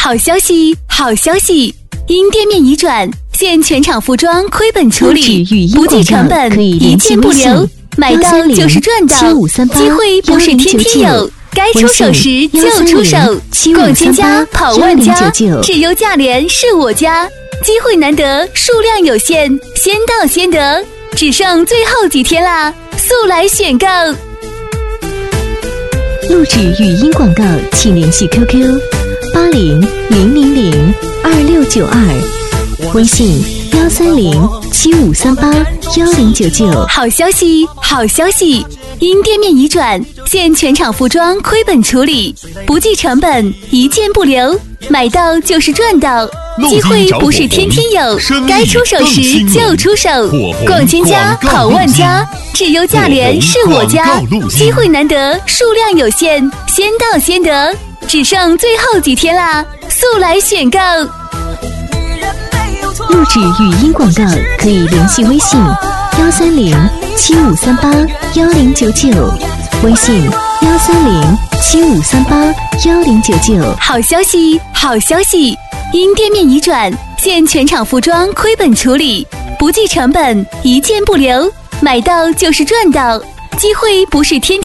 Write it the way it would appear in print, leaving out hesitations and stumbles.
好消息，好消息！因店面移转，现全场服装亏本处理，不计成本，一件不留，买到就是赚到。机会不是天天有，该出手时就出手。逛千家跑万家，只有价廉是我家。机会难得，数量有限，先到先得，只剩最后几天啦，速来选购。 录制语音广告，请联系 QQ8000022692，微信13075381099。 好消息，好消息！因店面移转，现全场服装亏本处理，不计成本，一件不留，买到就是赚到。机会不是天天有，该出手时就出手。逛千家跑万家，只有价廉是我家。机会难得，数量有限，先到先得，只剩最后几天啦，速来选购。 录制语音广告可以联系微信13075381099，微信13075381099。 好消息，好消息！因店面移转，现全场服装亏本处理，不计成本，一件不留，买到就是赚到。机会不是天天